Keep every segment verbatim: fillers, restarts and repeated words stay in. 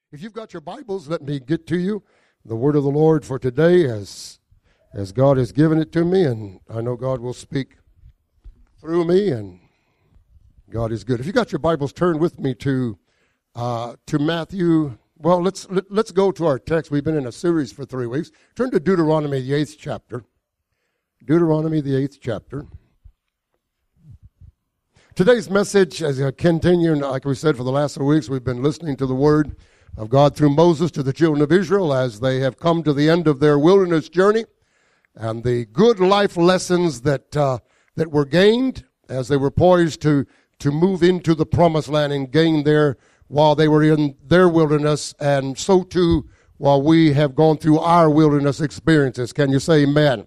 If you've got your Bibles, let me get to you the word of the Lord for today as, as God has given it to me, and I know God will speak through me, and God is good. If you got your Bibles, turn with me to uh, to Matthew. Well, let's let, let's go to our text. We've been in a series for three weeks. Turn to Deuteronomy, the eighth chapter. Deuteronomy, the eighth chapter. Today's message, as I continue, like we said, for the last three weeks, we've been listening to the word of God through Moses to the children of Israel as they have come to the end of their wilderness journey, and the good life lessons that uh, that were gained as they were poised to to move into the promised land and gain there while they were in their wilderness, and so too while we have gone through our wilderness experiences. Can you say amen?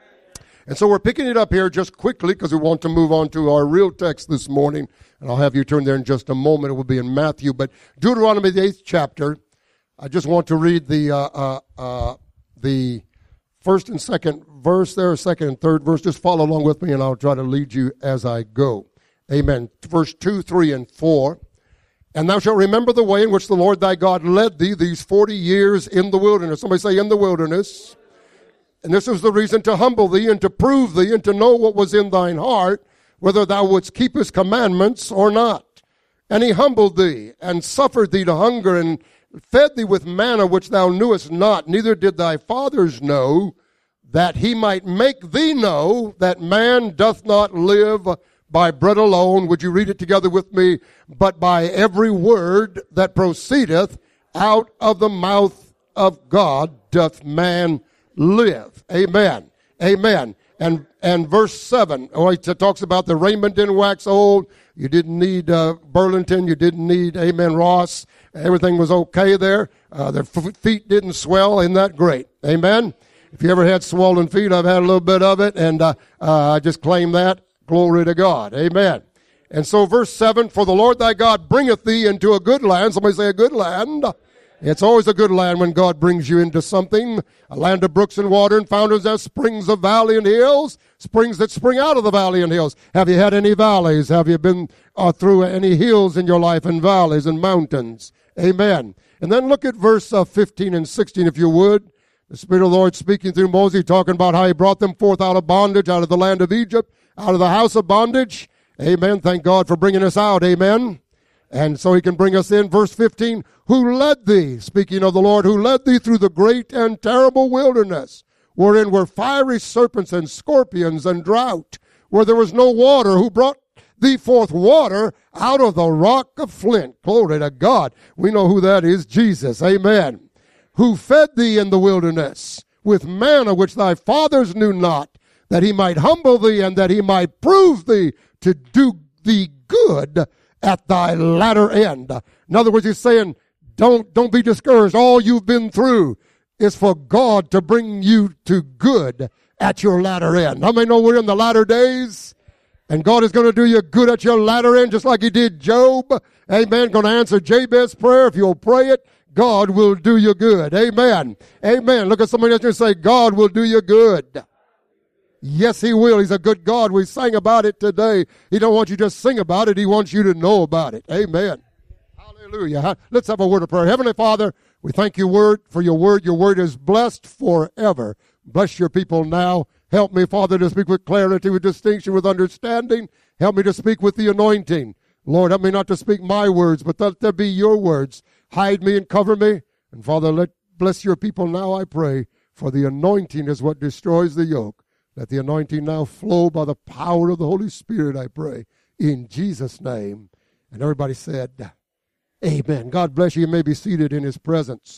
And so we're picking it up here just quickly because we want to move on to our real text this morning. And I'll have you turn there in just a moment. It will be in Matthew. But Deuteronomy, the eighth chapter, I just want to read the uh, uh, uh, the first and second verse there, second and third verse. Just follow along with me and I'll try to lead you as I go. Amen. Verse two, three, and four. And thou shalt remember the way in which the Lord thy God led thee these forty years in the wilderness. Somebody say, in the wilderness. And this was the reason to humble thee and to prove thee and to know what was in thine heart, whether thou wouldst keep his commandments or not. And he humbled thee and suffered thee to hunger and fed thee with manna which thou knewest not, neither did thy fathers know, that he might make thee know that man doth not live by bread alone. Would you read it together with me? But by every word that proceedeth out of the mouth of God doth man live. Amen. Amen. And and verse seven, oh, it talks about the raiment didn't wax old. You didn't need uh, Burlington. You didn't need, amen, Ross. Everything was okay there. Uh, their f- feet didn't swell. Isn't that great? Amen. If you ever had swollen feet, I've had a little bit of it, and uh, uh, I just claim that. Glory to God. Amen. And so verse seven, for the Lord thy God bringeth thee into a good land. Somebody say a good land. It's always a good land when God brings you into something. A land of brooks and water and fountains and springs of valley and hills. Springs that spring out of the valley and hills. Have you had any valleys? Have you been uh, through any hills in your life and valleys and mountains? Amen. And then look at verse uh, fifteen and sixteen if you would. The Spirit of the Lord speaking through Moses, talking about how he brought them forth out of bondage, out of the land of Egypt, out of the house of bondage. Amen. Thank God for bringing us out. Amen. And so he can bring us in. Verse fifteen, who led thee, speaking of the Lord, who led thee through the great and terrible wilderness, wherein were fiery serpents and scorpions and drought, where there was no water, who brought thee forth water out of the rock of flint. Glory to God. We know who that is, Jesus. Amen. Who fed thee in the wilderness with manna which thy fathers knew not, that he might humble thee and that he might prove thee to do thee good at thy latter end. In other words, he's saying, don't, don't be discouraged. All you've been through is for God to bring you to good at your latter end. How many know we're in the latter days? And God is going to do you good at your latter end, just like he did Job. Amen. Going to answer Jabez's prayer. If you'll pray it, God will do you good. Amen. Amen. Look at somebody else and say, God will do you good. Yes, he will. He's a good God. We sang about it today. He don't want you to just sing about it. He wants you to know about it. Amen. Hallelujah. Let's have a word of prayer. Heavenly Father, we thank you word for your word. Your word is blessed forever. Bless your people now. Help me, Father, to speak with clarity, with distinction, with understanding. Help me to speak with the anointing. Lord, help me not to speak my words, but let there be your words. Hide me and cover me. And Father, let bless your people now, I pray, for the anointing is what destroys the yoke. Let the anointing now flow by the power of the Holy Spirit, I pray, in Jesus' name. And everybody said, amen. God bless you. You may be seated in his presence.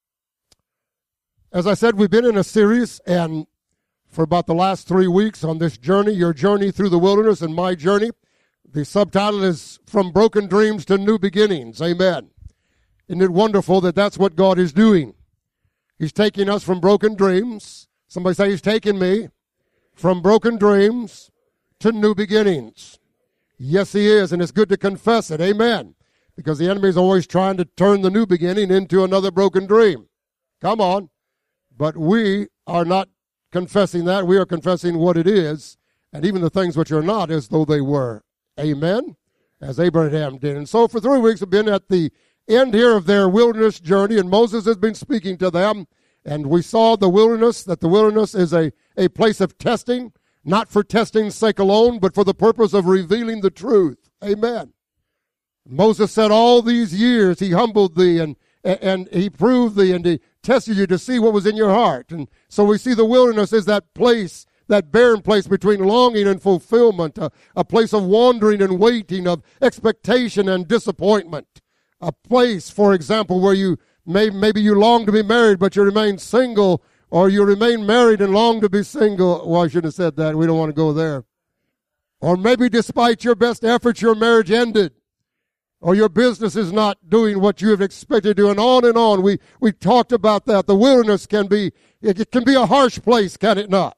As I said, we've been in a series, and for about the last three weeks on this journey, your journey through the wilderness and my journey. The subtitle is From Broken Dreams to New Beginnings. Amen. Isn't it wonderful that that's what God is doing? He's taking us from broken dreams. Somebody say, he's taking me from broken dreams to new beginnings. Yes, he is, and it's good to confess it. Amen. Because the enemy is always trying to turn the new beginning into another broken dream. Come on. But we are not confessing that. We are confessing what it is, and even the things which are not as though they were. Amen. As Abraham did. And so for three weeks we've been at the end here of their wilderness journey, and Moses has been speaking to them, and we saw the wilderness, that the wilderness is a, a place of testing, not for testing's sake alone, but for the purpose of revealing the truth. Amen. Moses said, all these years he humbled thee, and, and he proved thee, and he tested you to see what was in your heart. And so we see the wilderness is that place, that barren place between longing and fulfillment, a, a place of wandering and waiting, of expectation and disappointment. A place, for example, where you may, maybe you long to be married, but you remain single, or you remain married and long to be single. Well, I shouldn't have said that. We don't want to go there. Or maybe despite your best efforts, your marriage ended, or your business is not doing what you have expected to do, and on and on. We, we talked about that. The wilderness can be, it can be a harsh place, can it not?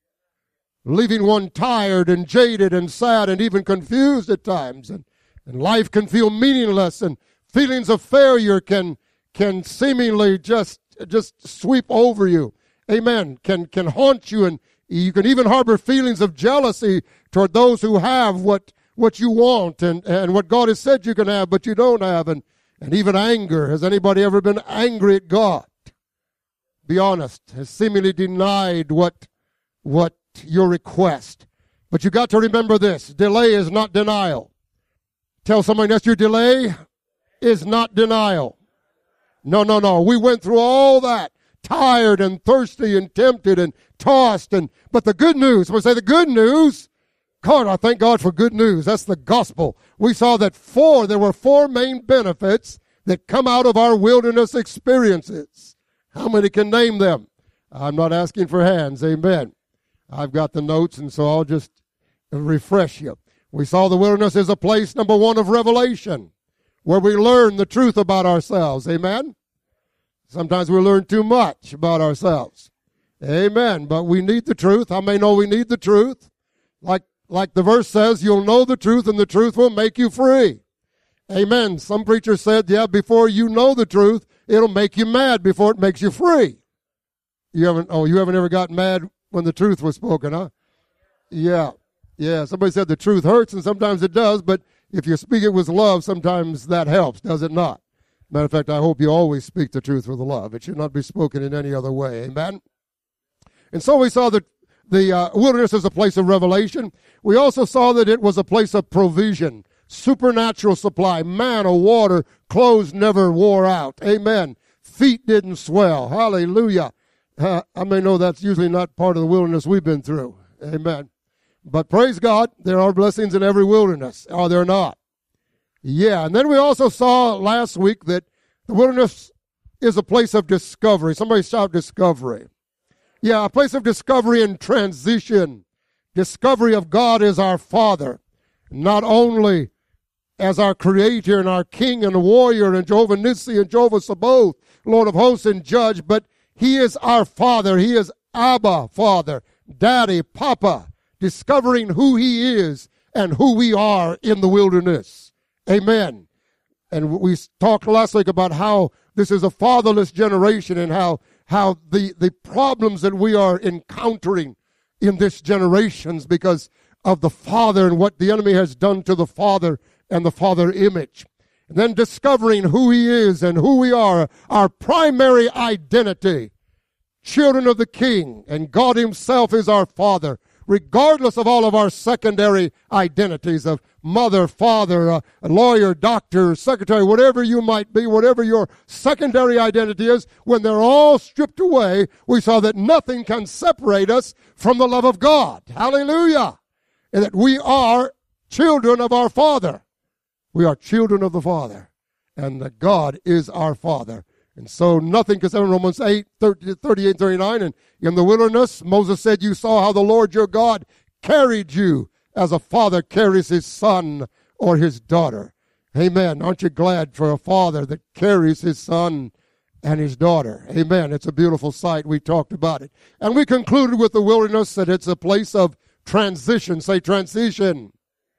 Leaving one tired and jaded and sad and even confused at times. And, and life can feel meaningless, and feelings of failure can can seemingly just just sweep over you. Amen. Can can haunt you, and you can even harbor feelings of jealousy toward those who have what what you want and, and what God has said you can have, but you don't have, and, and even anger. Has anybody ever been angry at God? Be honest. Has seemingly denied what what your request. But you got to remember this. Delay is not denial. Tell somebody else, your delay is not denial. No, no, no. We went through all that, tired and thirsty and tempted and tossed. And but the good news, we say the good news, God, I thank God for good news. That's the gospel. We saw that four, there were four main benefits that come out of our wilderness experiences. How many can name them? I'm not asking for hands. Amen. I've got the notes, and so I'll just refresh you. We saw the wilderness as a place, number one, of revelation, where we learn the truth about ourselves. Amen? Sometimes we learn too much about ourselves. Amen. But we need the truth. How many know we need the truth? Like, like the verse says, you'll know the truth, and the truth will make you free. Amen. Some preacher said, yeah, before you know the truth, it'll make you mad before it makes you free. You haven't, oh, you haven't ever gotten mad when the truth was spoken, huh? Yeah. Yeah. Somebody said the truth hurts, and sometimes it does, but if you speak it with love, sometimes that helps, does it not? Matter of fact, I hope you always speak the truth with love. It should not be spoken in any other way. Amen? And so we saw that the uh, wilderness is a place of revelation. We also saw that it was a place of provision, supernatural supply, manna, water, clothes never wore out. Amen. Feet didn't swell. Hallelujah. Uh, I may know that's usually not part of the wilderness we've been through. Amen. But praise God, there are blessings in every wilderness. Are there not? Yeah, and then we also saw last week that the wilderness is a place of discovery. Somebody shout discovery. Yeah, a place of discovery and transition. Discovery of God as our Father, not only as our Creator and our King and Warrior and Jehovah Nissi and Jehovah Sabaoth, Lord of Hosts and Judge, but He is our Father. He is Abba, Father, Daddy, Papa, discovering who He is and who we are in the wilderness. Amen. And we talked last week about how this is a fatherless generation and how how the, the problems that we are encountering in this generation is because of the Father and what the enemy has done to the Father and the Father image. And then discovering who He is and who we are, our primary identity, children of the King, and God Himself is our Father, regardless of all of our secondary identities of mother, father, uh, lawyer, doctor, secretary, whatever you might be, whatever your secondary identity is, when they're all stripped away, we saw that nothing can separate us from the love of God. Hallelujah. And that we are children of our Father. We are children of the Father. And that God is our Father. And so nothing can separate. Romans eight, thirty-eight, thirty-nine. And in the wilderness, Moses said, you saw how the Lord your God carried you as a father carries his son or his daughter. Amen. Aren't you glad for a father that carries his son and his daughter? Amen. It's a beautiful sight. We talked about it. And we concluded with the wilderness that it's a place of transition. Say transition.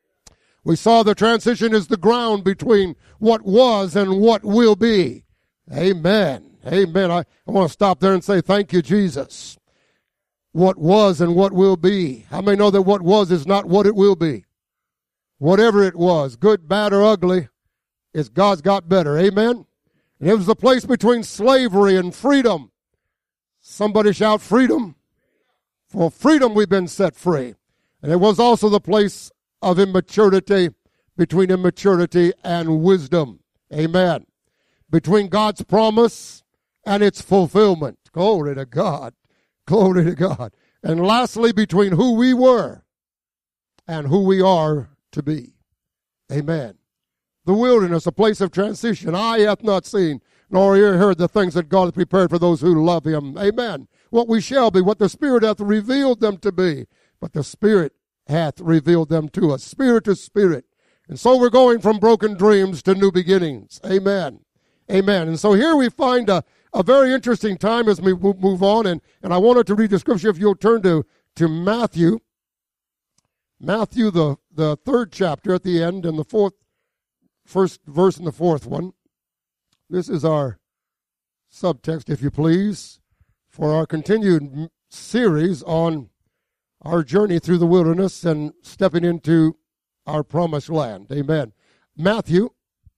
We saw the transition is the ground between what was and what will be. Amen. Amen. I, I want to stop there and say thank you, Jesus. What was and what will be. How many know that what was is not what it will be? Whatever it was, good, bad, or ugly, is God's got better. Amen? And it was the place between slavery and freedom. Somebody shout freedom. For freedom we've been set free. And it was also the place of immaturity, between immaturity and wisdom. Amen. Between God's promise and its fulfillment. Glory to God. Glory to God. And lastly, between who we were and who we are to be. Amen. The wilderness, a place of transition. Eye hath not seen, nor ear heard the things that God hath prepared for those who love him. Amen. What we shall be, what the Spirit hath revealed them to be. But the Spirit hath revealed them to us. Spirit to spirit. And so we're going from broken dreams to new beginnings. Amen. Amen. And so here we find a, a very interesting time as we move on. And, and I wanted to read the scripture, if you'll turn to, to Matthew. Matthew, the, the third chapter at the end, and the fourth, first verse and the fourth one. This is our subtext, if you please, for our continued series on our journey through the wilderness and stepping into our promised land. Amen. Matthew,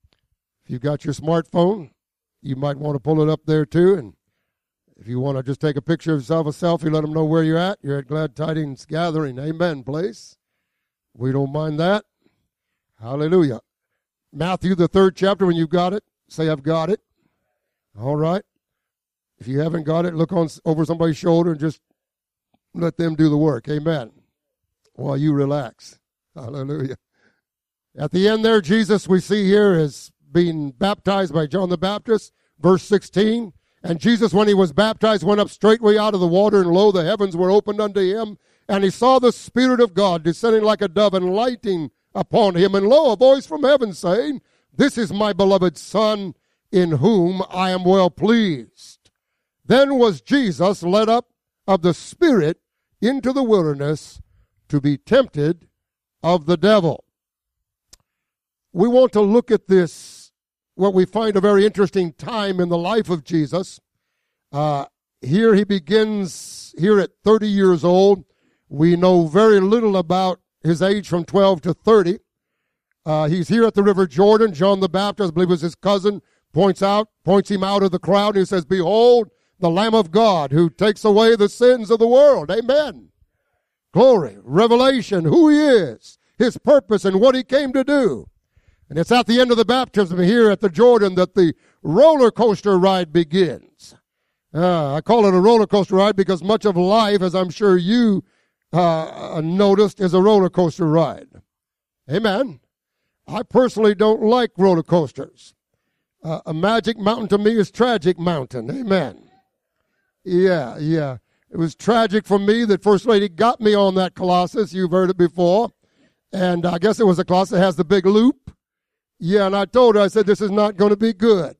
if you've got your smartphone, you might want to pull it up there too. And if you want to just take a picture of yourself, a selfie, let them know where you're at. You're at Glad Tidings Gathering. Amen, place. We don't mind that. Hallelujah. Matthew, the third chapter, when you've got it, say, I've got it. All right. If you haven't got it, look on over somebody's shoulder and just let them do the work. Amen. While you relax. Hallelujah. At the end there, Jesus, we see here, is being baptized by John the Baptist. Verse sixteen. And Jesus, when he was baptized, went up straightway out of the water, and lo, the heavens were opened unto him. And he saw the Spirit of God descending like a dove and lighting upon him. And lo, a voice from heaven saying, This is my beloved Son, in whom I am well pleased. Then was Jesus led up of the Spirit into the wilderness to be tempted of the devil. We want to look at this, what we find a very interesting time in the life of Jesus. Uh, here he begins, here at thirty years old. We know very little about his age from twelve to thirty. Uh, he's here at the River Jordan. John the Baptist, I believe was his cousin, points out, points him out of the crowd. And he says, Behold, the Lamb of God who takes away the sins of the world. Amen. Glory, revelation, who he is, his purpose, and what he came to do. And it's at the end of the baptism here at the Jordan that the roller coaster ride begins. Uh, I call it a roller coaster ride because much of life, as I'm sure you uh, noticed, is a roller coaster ride. Amen. I personally don't like roller coasters. Uh, a magic mountain to me is tragic mountain. Amen. Yeah, yeah. It was tragic for me that First Lady got me on that Colossus. You've heard it before. And I guess it was a Colossus that has the big loop. Yeah, and I told her, I said, this is not going to be good.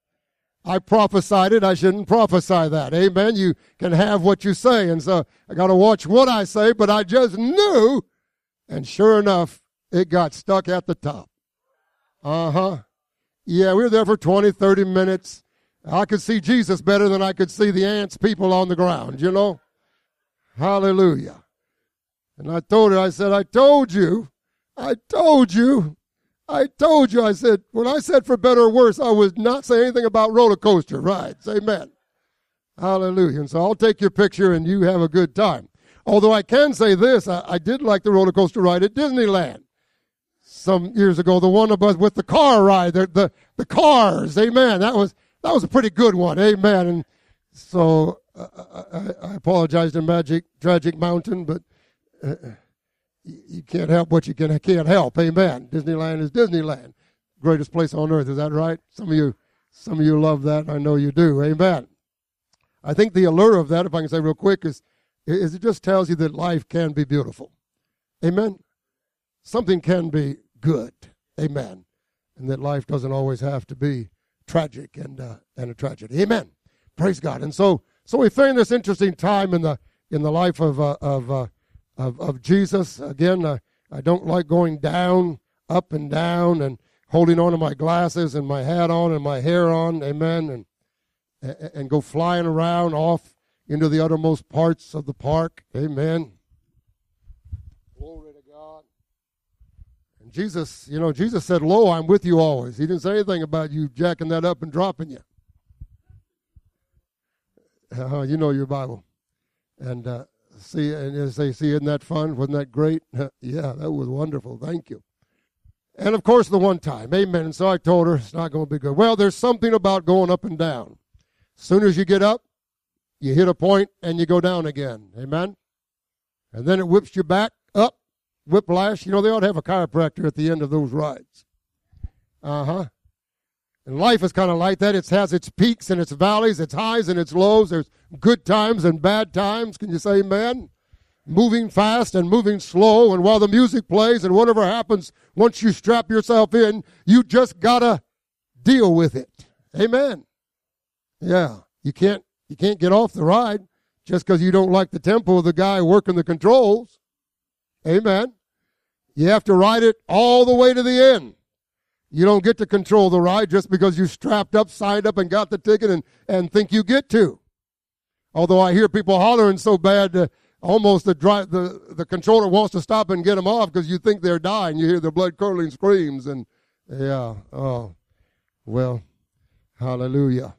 I prophesied it. I shouldn't prophesy that. Amen. You can have what you say. And so I got to watch what I say, but I just knew. And sure enough, it got stuck at the top. Uh-huh. Yeah, we were there for twenty, thirty minutes. I could see Jesus better than I could see the ants, people on the ground, you know. Hallelujah. And I told her, I said, I told you, I told you, I told you, I said, when I said for better or worse, I was not saying anything about roller coaster rides. Amen. Hallelujah. And so I'll take your picture and you have a good time. Although I can say this, I, I did like the roller coaster ride at Disneyland some years ago, the one about with the car ride, the, the, the cars. Amen. That was, that was a pretty good one. Amen. And so uh, I, I apologize to Magic Tragic Mountain, but uh, you can't help what you can, can't help. Amen. Disneyland is Disneyland. Greatest place on earth. Is that right? Some of you, some of you love that. I know you do. Amen. I think the allure of that, if I can say real quick, is, is it just tells you that life can be beautiful. Amen. Something can be good. Amen. And that life doesn't always have to be tragic and uh, and a tragedy. Amen. Praise God. And so so we find this interesting time in the in the life of uh, of, uh, of of Jesus. Again, uh, I don't like going down, up and down, and holding on to my glasses and my hat on and my hair on. Amen. And and go flying around off into the uttermost parts of the park. Amen. Glory to God. And Jesus, you know, Jesus said, lo, I'm with you always. He didn't say anything about you jacking that up and dropping you. Uh, you know your Bible. And uh, see, and they say, see, isn't that fun? Wasn't that great? Yeah, that was wonderful. Thank you. And, of course, the one time. Amen. And so I told her it's not going to be good. Well, there's something about going up and down. As soon as you get up, you hit a point and you go down again. Amen. And then it whips you back up, whiplash. You know, they ought to have a chiropractor at the end of those rides. Uh-huh. And life is kind of like that. It has its peaks and its valleys, its highs and its lows. There's good times and bad times. Can you say amen? Moving fast and moving slow, and while the music plays and whatever happens, once you strap yourself in, you just got to deal with it. Amen. Yeah, you can't you can't get off the ride just because you don't like the tempo of the guy working the controls. Amen. You have to ride it all the way to the end. You don't get to control the ride just because you strapped up, signed up, and got the ticket and, and think you get to. Although I hear people hollering so bad, uh, almost the, dri- the the controller wants to stop and get them off because you think they're dying. You hear their blood-curdling screams. And, yeah, oh, well, hallelujah.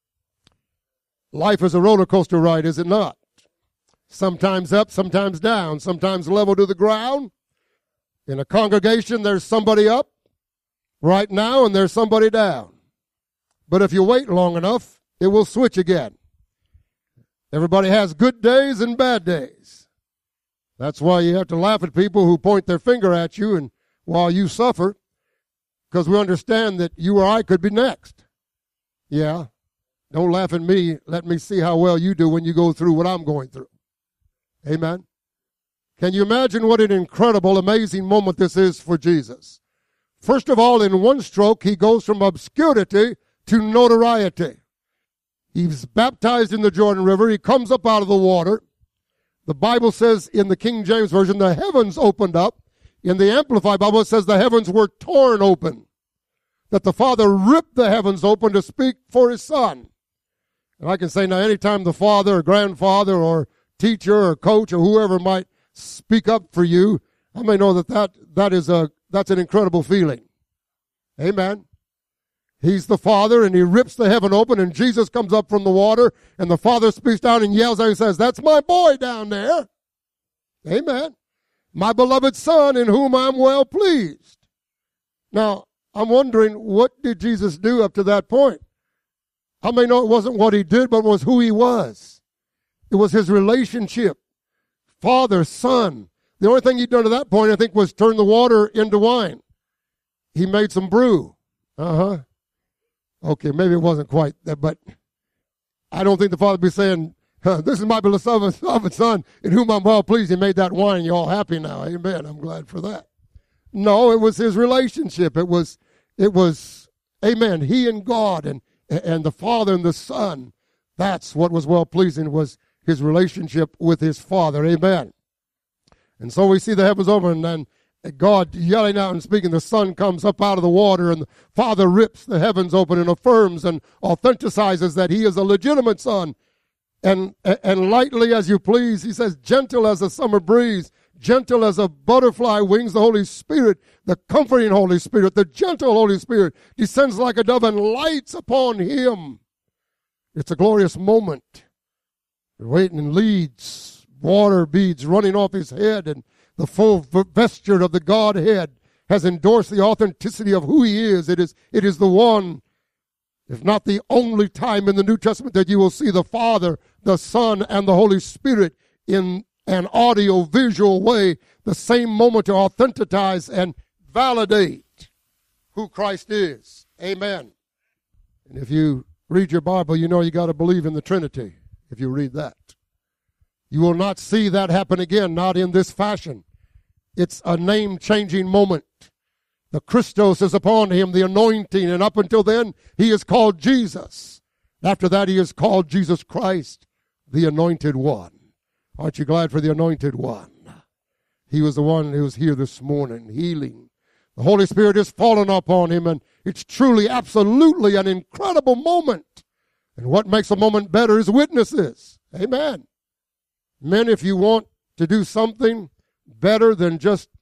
Life is a roller coaster ride, is it not? Sometimes up, sometimes down, sometimes level to the ground. In a congregation, there's somebody up right now and there's somebody down. But if you wait long enough, it will switch again. Everybody has good days and bad days. That's why you have to laugh at people who point their finger at you and while you suffer, because we understand that you or I could be next. Yeah. Don't laugh at me. Let me see how well you do when you go through what I'm going through. Amen. Can you imagine what an incredible, amazing moment this is for Jesus? First of all, in one stroke, he goes from obscurity to notoriety. He's baptized in the Jordan River. He comes up out of the water. The Bible says in the King James Version, the heavens opened up. In the Amplified Bible, it says the heavens were torn open. That the Father ripped the heavens open to speak for his Son. And I can say now, anytime the father or grandfather or teacher or coach or whoever might speak up for you, I may know that, that, that is a, that's an incredible feeling. Amen. He's the Father, and he rips the heaven open, and Jesus comes up from the water, and the Father speaks down and yells out and says, that's my boy down there. Amen. My beloved Son, in whom I'm well pleased. Now, I'm wondering, what did Jesus do up to that point? I may know it wasn't what he did, but it was who he was. It was his relationship. Father, Son. The only thing he'd done to that point, I think, was turn the water into wine. He made some brew. Uh-huh. Okay, maybe it wasn't quite that, but I don't think the Father would be saying, huh, this is my beloved Son, in whom I'm well pleased. He made that wine. You're all happy now. Amen. I'm glad for that. No, it was his relationship. It was, it was, amen, he and God and, and the Father and the Son. That's what was well-pleasing, was his relationship with his Father. Amen. And so we see the heavens open, and God yelling out and speaking. The Son comes up out of the water, and the Father rips the heavens open and affirms and authenticizes that he is a legitimate Son. And, and lightly as you please, he says, gentle as a summer breeze, gentle as a butterfly wings, the Holy Spirit, the comforting Holy Spirit, the gentle Holy Spirit descends like a dove and lights upon him. It's a glorious moment. You're waiting and leads, water beads running off his head, and the full vesture of the Godhead has endorsed the authenticity of who he is. It is, it is the one, if not the only time in the New Testament that you will see the Father, the Son, and the Holy Spirit in an audio-visual way, the same moment to authenticize and validate who Christ is. Amen. And if you read your Bible, you know you got to believe in the Trinity if you read that. You will not see that happen again, not in this fashion. It's a name-changing moment. The Christos is upon him, the anointing, and up until then, he is called Jesus. After that, he is called Jesus Christ, the Anointed One. Aren't you glad for the Anointed One? He was the one who was here this morning, healing. The Holy Spirit has fallen upon him, and it's truly, absolutely an incredible moment. And what makes a moment better is witnesses. Amen. Men, if you want to do something better than just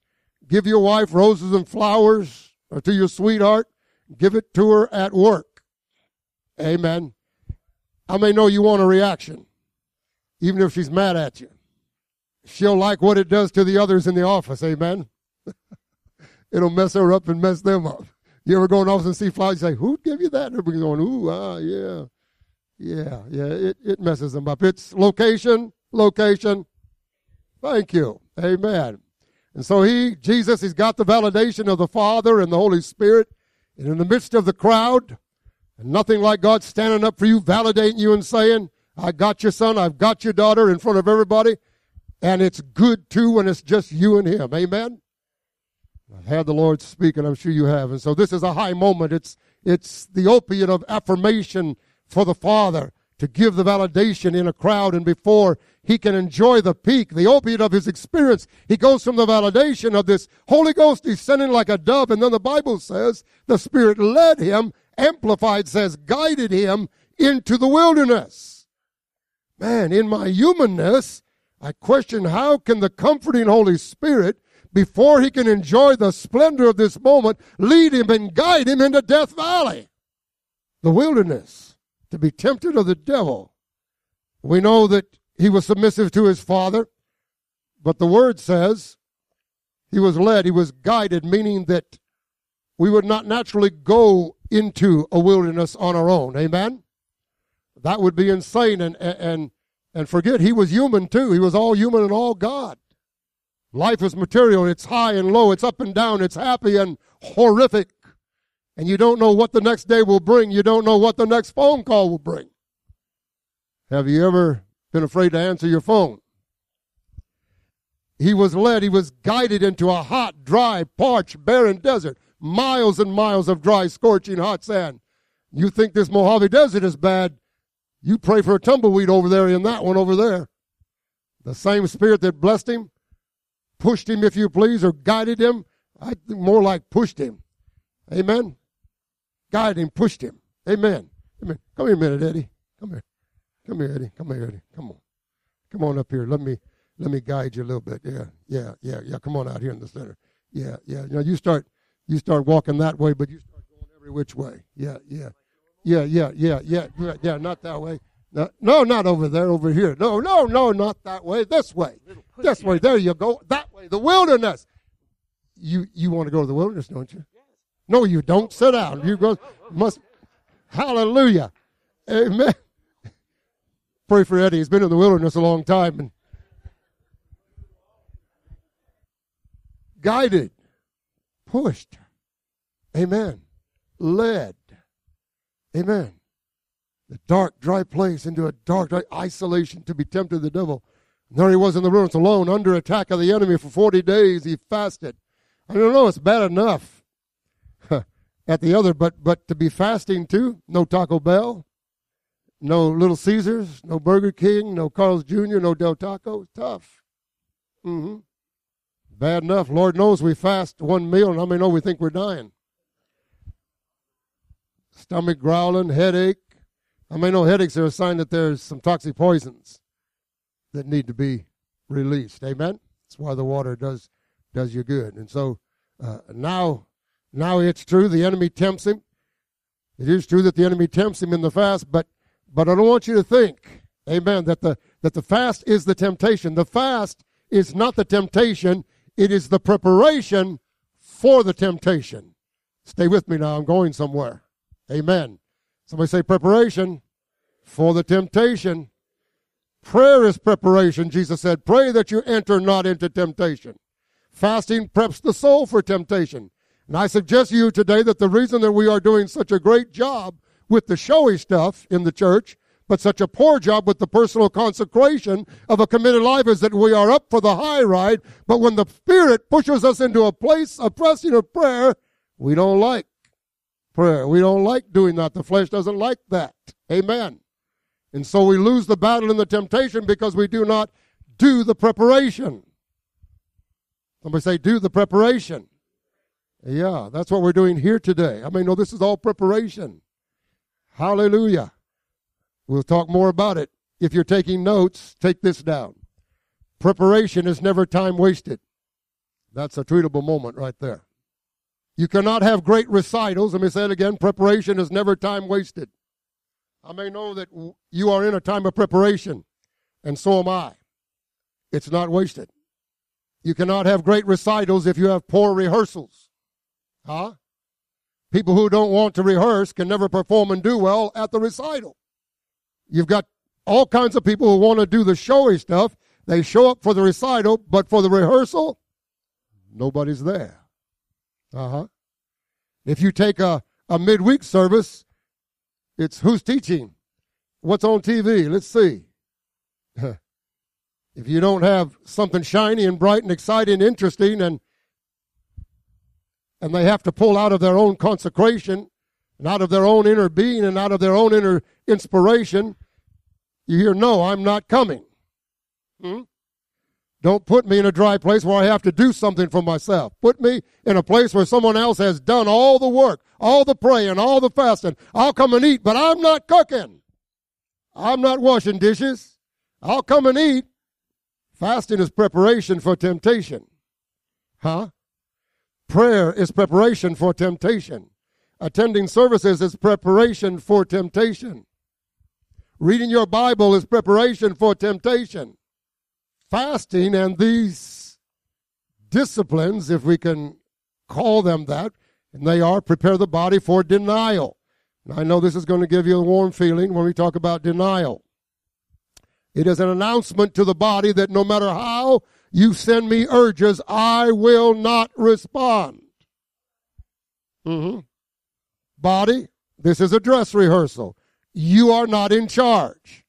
give your wife roses and flowers, or to your sweetheart, give it to her at work. Amen. I may know you want a reaction, even if she's mad at you. She'll like what it does to the others in the office. Amen. It'll mess her up and mess them up. You ever go in the office and see flowers? You say, who'd give you that? And everybody's going, ooh, ah, yeah. Yeah, yeah, it, it messes them up. It's location, location. Thank you. Amen. And so he, Jesus, he's got the validation of the Father and the Holy Spirit. And in the midst of the crowd, and nothing like God standing up for you, validating you and saying, I got your son, I've got your daughter in front of everybody. And it's good, too, when it's just you and him. Amen? I've had the Lord speak, and I'm sure you have. And so this is a high moment. It's, it's the opiate of affirmation for the Father to give the validation in a crowd, and before he can enjoy the peak, the opiate of his experience, he goes from the validation of this Holy Ghost descending like a dove, and then the Bible says the Spirit led him, Amplified says guided him into the wilderness. Man, in my humanness, I question how can the comforting Holy Spirit, before he can enjoy the splendor of this moment, lead him and guide him into Death Valley, the wilderness, to be tempted of the devil. We know that he was submissive to his Father, but the Word says he was led, he was guided, meaning that we would not naturally go into a wilderness on our own. Amen? That would be insane, and and and forget, he was human too. He was all human and all God. Life is material. It's high and low. It's up and down. It's happy and horrific. And you don't know what the next day will bring. You don't know what the next phone call will bring. Have you ever been afraid to answer your phone? He was led, he was guided into a hot, dry, parched, barren desert. Miles and miles of dry, scorching, hot sand. You think this Mojave Desert is bad? You pray for a tumbleweed over there in that one over there. The same Spirit that blessed him, pushed him, if you please, or guided him. I think more like pushed him. Amen? Guided him, pushed him. Amen. Amen. Come here a minute, Eddie. Come here. Come here, Eddie. Come here, Eddie. Come on. Come on up here. Let me let me guide you a little bit. Yeah, yeah, yeah, yeah. Come on out here in the center. Yeah, yeah. You know, you start you start walking that way, but you start going every which way. Yeah, yeah. Yeah, yeah, yeah, yeah, yeah, yeah, not that way. No, no, not over there, over here. No, no, no, not that way. This way. This way. There you go. That way. The wilderness. You you want to go to the wilderness, don't you? No, you don't. Sit down. You go. Must. Hallelujah. Amen. Pray for Eddie. He's been in the wilderness a long time. And guided. Pushed. Amen. Led. Amen. The dark, dry place into a dark, dry isolation to be tempted of the devil. And there he was in the wilderness alone, under attack of the enemy for forty days. He fasted. I don't know, it's bad enough at the other, but but to be fasting too. No Taco Bell, no Little Caesars, no Burger King, no Carl's Junior, no Del Taco. Tough. Mm-hmm. Bad enough. Lord knows we fast one meal, and how many know we think we're dying? Stomach growling, headache. I may know headaches are a sign that there's some toxic poisons that need to be released. Amen? That's why the water does does you good. And so uh, now, now it's true the enemy tempts him. It is true that the enemy tempts him in the fast, but but I don't want you to think, amen, that the that the fast is the temptation. The fast is not the temptation. It is the preparation for the temptation. Stay with me now. I'm going somewhere. Amen. Somebody say preparation for the temptation. Prayer is preparation. Jesus said, pray that you enter not into temptation. Fasting preps the soul for temptation. And I suggest to you today that the reason that we are doing such a great job with the showy stuff in the church, but such a poor job with the personal consecration of a committed life is that we are up for the high ride, but when the Spirit pushes us into a place of pressing of prayer, we don't like prayer. We don't like doing that. The flesh doesn't like that. Amen. And so we lose the battle in the temptation because we do not do the preparation. Somebody say, do the preparation. Yeah, that's what we're doing here today. I mean, no, this is all preparation. Hallelujah. We'll talk more about it. If you're taking notes, take this down. Preparation is never time wasted. That's a treatable moment right there. You cannot have great recitals. Let me say it again. Preparation is never time wasted. I may know that you are in a time of preparation, and so am I. It's not wasted. You cannot have great recitals if you have poor rehearsals. Huh? People who don't want to rehearse can never perform and do well at the recital. You've got all kinds of people who want to do the showy stuff. They show up for the recital, but for the rehearsal, nobody's there. Uh-huh. If you take a, a midweek service, it's who's teaching? What's on T V? Let's see. If you don't have something shiny and bright and exciting and interesting, and and they have to pull out of their own consecration and out of their own inner being and out of their own inner inspiration, you hear, no, I'm not coming. Hmm? Don't put me in a dry place where I have to do something for myself. Put me in a place where someone else has done all the work, all the praying, all the fasting. I'll come and eat, but I'm not cooking. I'm not washing dishes. I'll come and eat. Fasting is preparation for temptation. Huh? Prayer is preparation for temptation. Attending services is preparation for temptation. Reading your Bible is preparation for temptation. Fasting and these disciplines, if we can call them that, and they are, prepare the body for denial. And I know this is going to give you a warm feeling when we talk about denial. It is an announcement to the body that no matter how you send me urges, I will not respond. Mm-hmm. Body, this is a dress rehearsal. You are not in charge.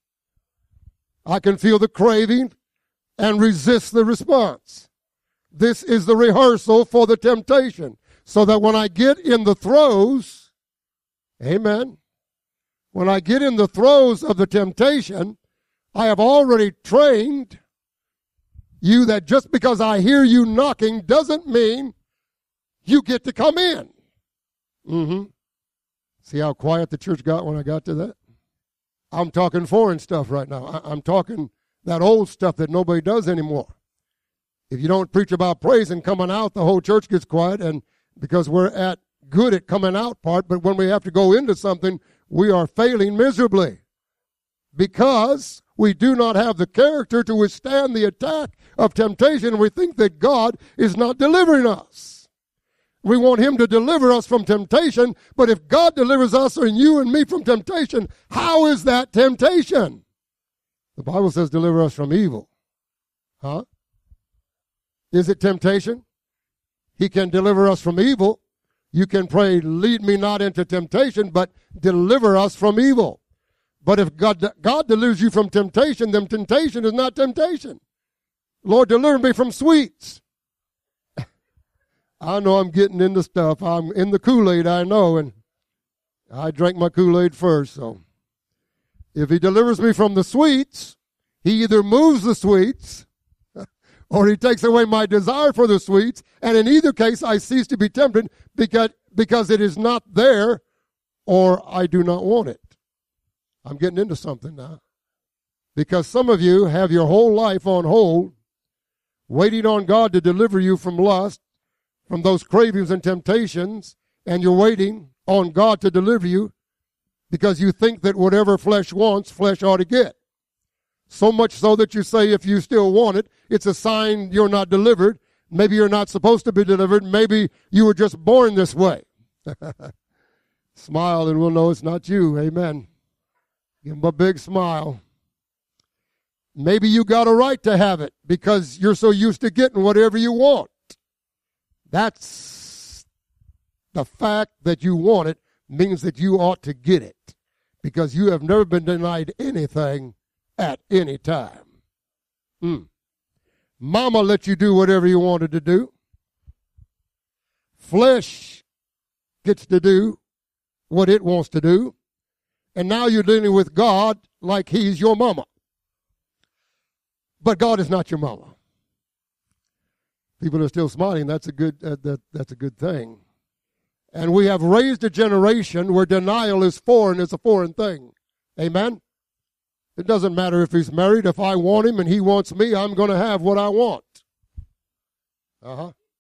I can feel the craving and resist the response. This is the rehearsal for the temptation, so that when I get in the throes, amen, when I get in the throes of the temptation, I have already trained you that just because I hear you knocking doesn't mean you get to come in. Mm-hmm. See how quiet the church got when I got to that? I'm talking foreign stuff right now. I- I'm talking that old stuff that nobody does anymore. If you don't preach about praise and coming out, the whole church gets quiet, and because we're at good at coming out part, but when we have to go into something, we are failing miserably because we do not have the character to withstand the attack of temptation. We think that God is not delivering us. We want him to deliver us from temptation, but if God delivers us and you and me from temptation, how is that temptation? The Bible says deliver us from evil. Huh? Is it temptation? He can deliver us from evil. You can pray, lead me not into temptation, but deliver us from evil. But if God, God delivers you from temptation, then temptation is not temptation. Lord, deliver me from sweets. I know I'm getting into stuff. I'm in the Kool-Aid, I know, and I drank my Kool-Aid first, so. If he delivers me from the sweets, he either moves the sweets or he takes away my desire for the sweets. And in either case, I cease to be tempted because, because it is not there or I do not want it. I'm getting into something now. Because some of you have your whole life on hold, waiting on God to deliver you from lust, from those cravings and temptations, and you're waiting on God to deliver you because you think that whatever flesh wants, flesh ought to get. So much so that you say if you still want it, it's a sign you're not delivered. Maybe you're not supposed to be delivered. Maybe you were just born this way. Smile and we'll know it's not you. Amen. Give him a big smile. Maybe you got a right to have it because you're so used to getting whatever you want. That's the fact that you want it means that you ought to get it because you have never been denied anything at any time. Mm. Mama let you do whatever you wanted to do. Flesh gets to do what it wants to do. And now you're dealing with God like he's your mama. But God is not your mama. People are still smiling. That's a good, uh, that, that's a good thing. And we have raised a generation where denial is foreign, it's a foreign thing. Amen? It doesn't matter if he's married. If I want him and he wants me, I'm going to have what I want. Uh-huh.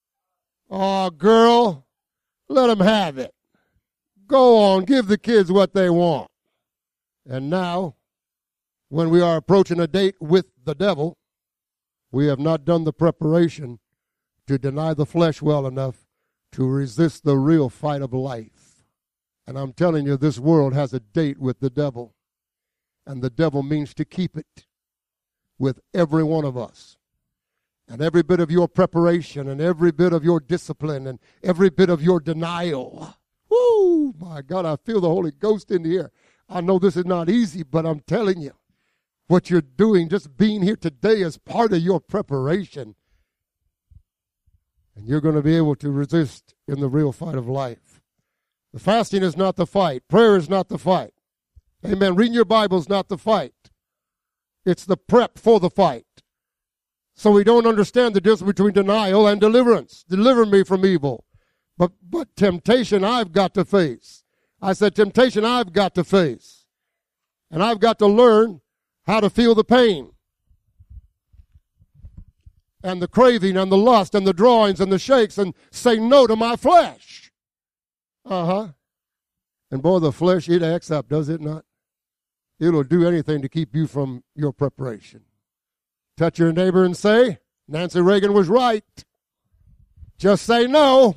Oh, girl, let them have it. Go on, give the kids what they want. And now, when we are approaching a date with the devil, we have not done the preparation to deny the flesh well enough to resist the real fight of life. And I'm telling you, this world has a date with the devil. And the devil means to keep it with every one of us. And every bit of your preparation and every bit of your discipline and every bit of your denial. Woo! My God, I feel the Holy Ghost in here. I know this is not easy, but I'm telling you, what you're doing, just being here today is part of your preparation. And you're going to be able to resist in the real fight of life. The fasting is not the fight. Prayer is not the fight. Amen. Reading your Bible is not the fight. It's the prep for the fight. So we don't understand the difference between denial and deliverance. Deliver me from evil. But but temptation I've got to face. I said temptation I've got to face. And I've got to learn how to feel the pain. And the craving and the lust and the drawings and the shakes and say no to my flesh. Uh-huh. And boy, the flesh, it acts up, does it not? It'll do anything to keep you from your preparation. Touch your neighbor and say, Nancy Reagan was right. Just say no.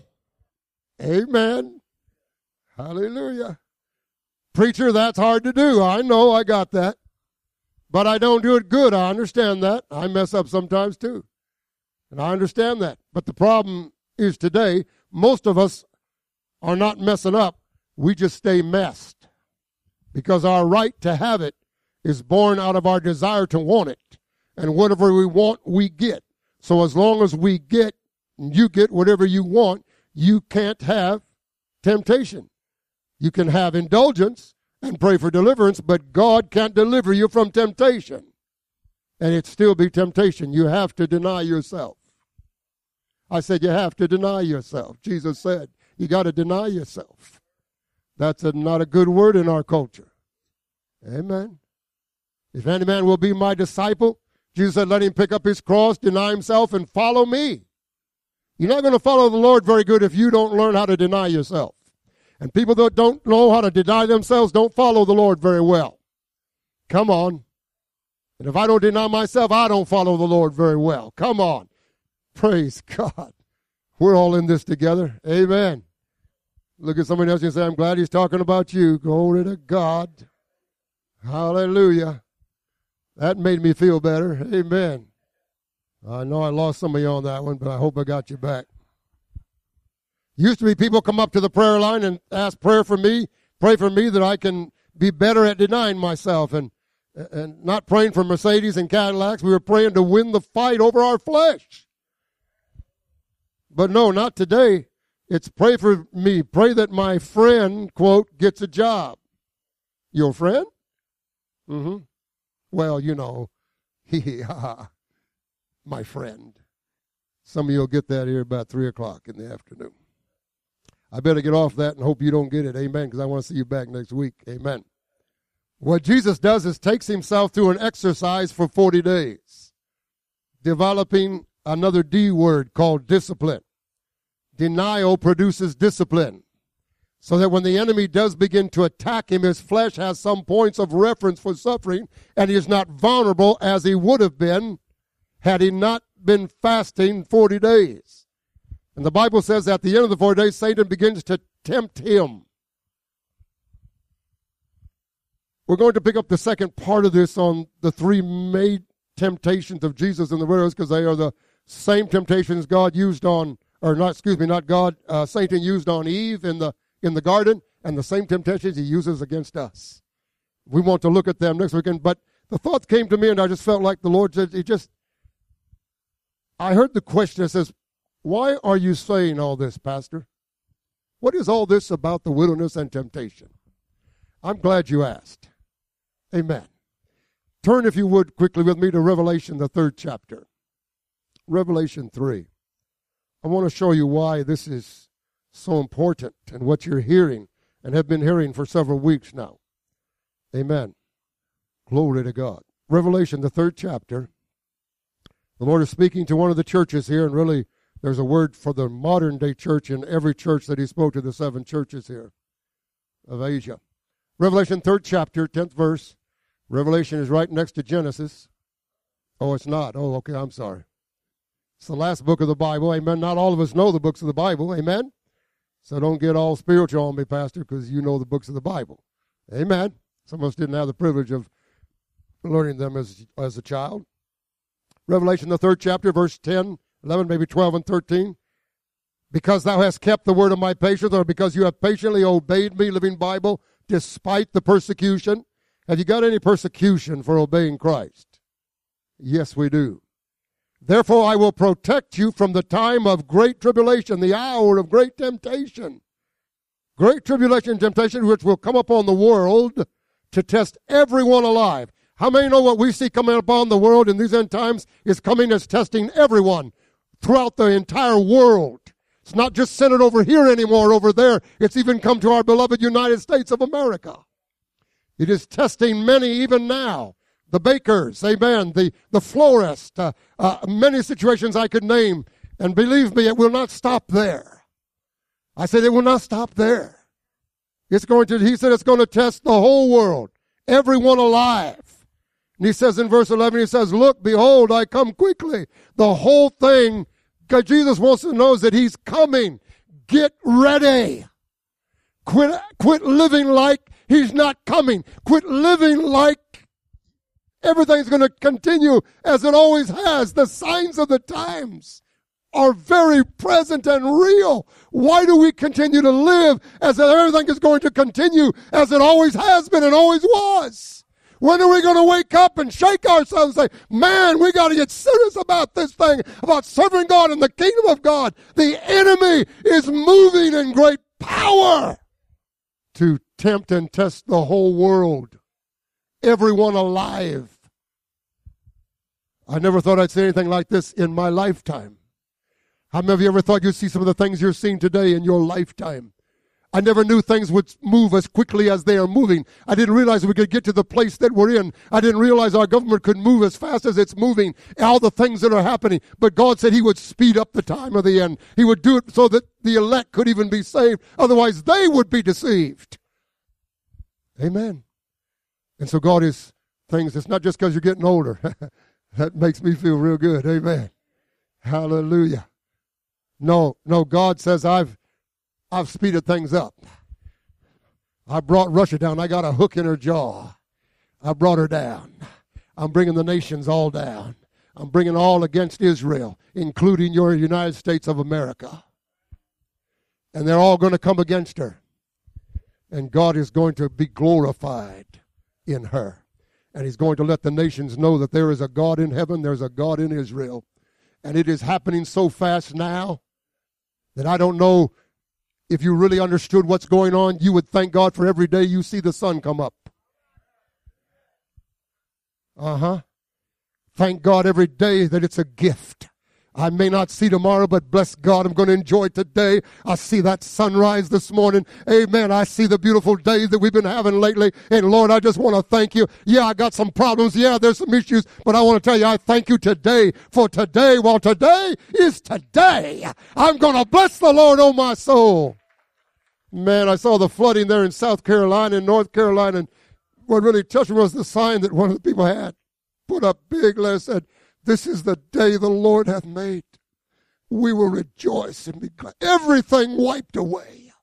Amen. Hallelujah. Preacher, that's hard to do. I know, I got that. But I don't do it good. I understand that. I mess up sometimes too. And I understand that. But the problem is today, most of us are not messing up. We just stay messed. Because our right to have it is born out of our desire to want it. And whatever we want, we get. So as long as we get, you get whatever you want, you can't have temptation. You can have indulgence and pray for deliverance, but God can't deliver you from temptation. And it still be temptation. You have to deny yourself. I said you have to deny yourself. Jesus said you got to deny yourself. That's a, not a good word in our culture. Amen. If any man will be my disciple, Jesus said, let him pick up his cross, deny himself, and follow me. You're not going to follow the Lord very good if you don't learn how to deny yourself. And people that don't know how to deny themselves don't follow the Lord very well. Come on. And if I don't deny myself, I don't follow the Lord very well. Come on. Praise God. We're all in this together. Amen. Look at somebody else and say, I'm glad he's talking about you. Glory to God. Hallelujah. That made me feel better. Amen. I know I lost some of you on that one, but I hope I got you back. Used to be people come up to the prayer line and ask prayer for me, pray for me that I can be better at denying myself and and not praying for Mercedes and Cadillacs. We were praying to win the fight over our flesh. But no, not today. It's pray for me. Pray that my friend, quote, gets a job. Your friend? Mm-hmm. Well, you know, my friend. Some of you will get that here about three o'clock in the afternoon. I better get off that and hope you don't get it. Amen, because I want to see you back next week. Amen. What Jesus does is takes himself through an exercise for forty days, developing another D word called discipline. Denial produces discipline. So that when the enemy does begin to attack him, his flesh has some points of reference for suffering, and he is not vulnerable as he would have been had he not been fasting forty days. And the Bible says at the end of the forty days, Satan begins to tempt him. We're going to pick up the second part of this on the three main temptations of Jesus in the wilderness, because they are the same temptations God used on, or not, excuse me, not God, uh, Satan used on Eve in the in the garden, and the same temptations he uses against us. We want to look at them next weekend, but the thought came to me, and I just felt like the Lord said, he just, I heard the question that says, why are you saying all this, Pastor? What is all this about the wilderness and temptation? I'm glad you asked. Amen. Turn, if you would, quickly with me to Revelation, the third chapter. Revelation three. I want to show you why this is so important and what you're hearing and have been hearing for several weeks now. Amen. Glory to God. Revelation, the third chapter. The Lord is speaking to one of the churches here and really There's a word for the modern day church in every church that he spoke to the seven churches here of Asia. Revelation third chapter, tenth verse. Revelation is right next to Genesis. Oh, it's not. Oh, okay, I'm sorry. It's the last book of the Bible. Amen. Not all of us know the books of the Bible. Amen. So don't get all spiritual on me, Pastor, because you know the books of the Bible. Amen. Some of us didn't have the privilege of learning them as, as a child. Revelation, the third chapter, verse ten, eleven, maybe twelve and thirteen. Because thou hast kept the word of my patience, or because you have patiently obeyed me, Living Bible, despite the persecution. Have you got any persecution for obeying Christ? Yes, we do. Therefore I will protect you from the time of great tribulation, the hour of great temptation. Great tribulation and temptation which will come upon the world to test everyone alive. How many know what we see coming upon the world in these end times is coming as testing everyone throughout the entire world? It's not just centered over here anymore, over there. It's even come to our beloved United States of America. It is testing many even now. The bakers, amen, the, the florists, uh, uh, many situations I could name. And believe me, it will not stop there. I said it will not stop there. It's going to, he said it's going to test the whole world, everyone alive. And he says in verse eleven, he says, look, behold, I come quickly. The whole thing, God, Jesus wants to know that he's coming. Get ready. Quit, quit living like he's not coming. Quit living like everything's going to continue as it always has. The signs of the times are very present and real. Why do we continue to live as if everything is going to continue as it always has been and always was? When are we going to wake up and shake ourselves and say, man, we got to get serious about this thing, about serving God and the kingdom of God. The enemy is moving in great power to tempt and test the whole world, everyone alive. I never thought I'd see anything like this in my lifetime. How many of you ever thought you'd see some of the things you're seeing today in your lifetime? I never knew things would move as quickly as they are moving. I didn't realize we could get to the place that we're in. I didn't realize our government could move as fast as it's moving, all the things that are happening. But God said he would speed up the time of the end. He would do it so that the elect could even be saved. Otherwise, they would be deceived. Amen. And so God is things. It's not just because you're getting older. That makes me feel real good. Amen. Hallelujah. No, no, God says I've I've speeded things up. I brought Russia down. I got a hook in her jaw. I brought her down. I'm bringing the nations all down. I'm bringing all against Israel, including your United States of America. And they're all going to come against her. And God is going to be glorified in her. And he's going to let the nations know that there is a God in heaven, there's a God in Israel. And it is happening so fast now that I don't know if you really understood what's going on. You would thank God for every day you see the sun come up. Uh-huh. Thank God every day that it's a gift. I may not see tomorrow, but bless God, I'm going to enjoy today. I see that sunrise this morning. Amen. I see the beautiful days that we've been having lately. And Lord, I just want to thank you. Yeah, I got some problems. Yeah, there's some issues. But I want to tell you, I thank you today for today. Well, today is today. I'm going to bless the Lord, oh my soul. Man, I saw the flooding there in South Carolina and North Carolina. And what really touched me was the sign that one of the people had put up big, that said, this is the day the Lord hath made. We will rejoice and be glad. Everything wiped away.